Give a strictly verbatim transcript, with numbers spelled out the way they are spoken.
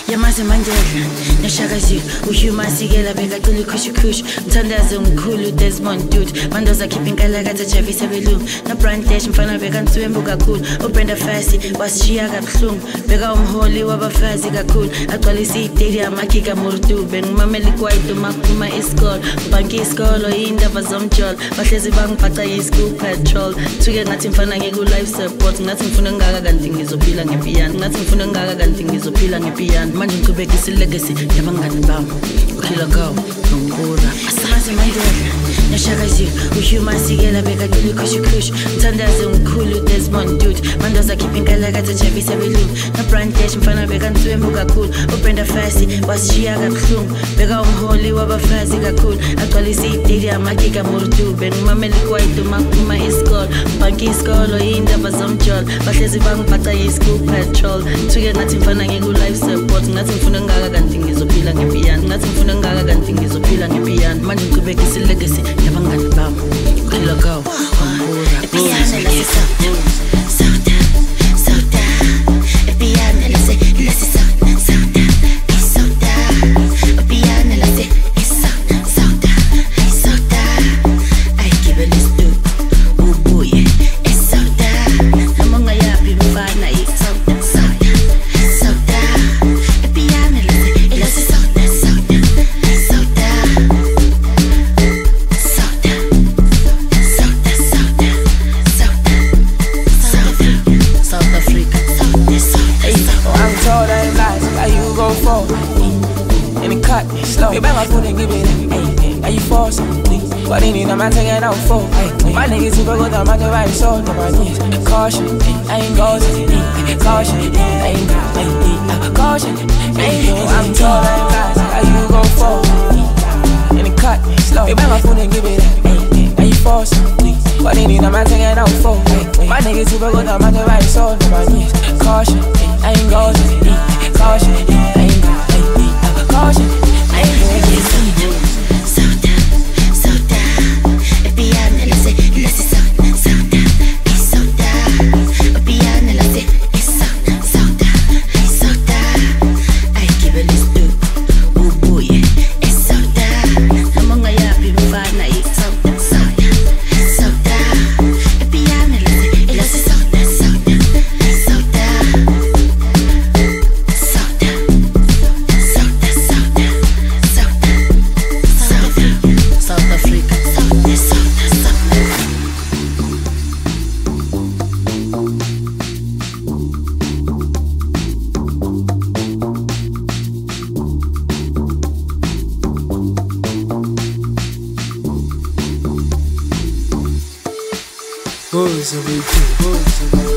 Yamaze Mandela, Nashagazi, Uhuma Sigela, Begatuli Kush Kush, Tandazum, Kulu, Desmond Dude, Mandoza keeping Galagata Javi Sabelu, no Brandesh, Fana Vegan Swimbuga Cool, O Brenda Fassi, was Shiaga Plum, Begam Holy Waba Fazi Gakul, Actually see Teria Makika Murdu, Ben Mameli Quaito Makuma is called, Banki is called, or Inda Bazom Jol, but Lazy Bank Pata is school patrol, to get nothing Fanago life support, nothing Funanga Ganting is Opilang Epian, nothing Funanga Ganting is Opilang Epian. Imagine to make this legacy. Yamangani bam, ukila go, ngora. Asamazi mandela, nashagazi. Uhuma sigela beka tuli kush kush. Tandaze umkulu Desmond Dude. Mandoza keeping galagata chavi sabelu. Na brandesh mfana beka ntwembuga cool. Obrenda Fassi, was shiaga plum. Beka umholi waba fazi ga cool. Actually see Teria Makika Murdu. Ben mameli kwaito makuma is called. Banki is called or inda bazom jol. But lazy bang pata is school patrol. To get nothing fana ngigu life support. Ngathi ngifuna ngaka kanti ngizophila ngepiano ngathi ngifuna ngaka kanti ngizophila ngepiano manje ngiqhubeka isilegacy yabangani bami ukhila gawo ngora epiano la sisa sauta sauta epiano la se la sisa sauta sauta epiano la se sauta sauta sauta I give a list to oh boy es sauta namonga yapi mfana i sauta sauta sauta You better put it, give it up. Hey, now you force please. What they need, I'm not taking out for. Hey, my niggas super good, I'm on the right soul. My knees, caution, I ain't ghosting. Caution, I ain't ghosting. Caution, I ain't ghosting. I'm tall, I ain't lies. How you gon' fall? In the cut, slow. You better put it, give it up. Hey, now you force please. What they need, I'm not taking out for. My niggas super good, I'm on the right soul. My knees, caution, I ain't ghosting. Caution, I ain't ghosting. Caution. Sauta, sauta, epiano la se, la se sauta, sauta, sauta, epiano la se, sauta, sauta, sauta. I give a list to, oh boy, es sauta. Namonga yapi mfana i sauta, sauta, sauta, epiano la se, la se sauta, sauta, sauta, sauta, sauta, sauta. South Africa, South, South, South. Boys are way too, boys are way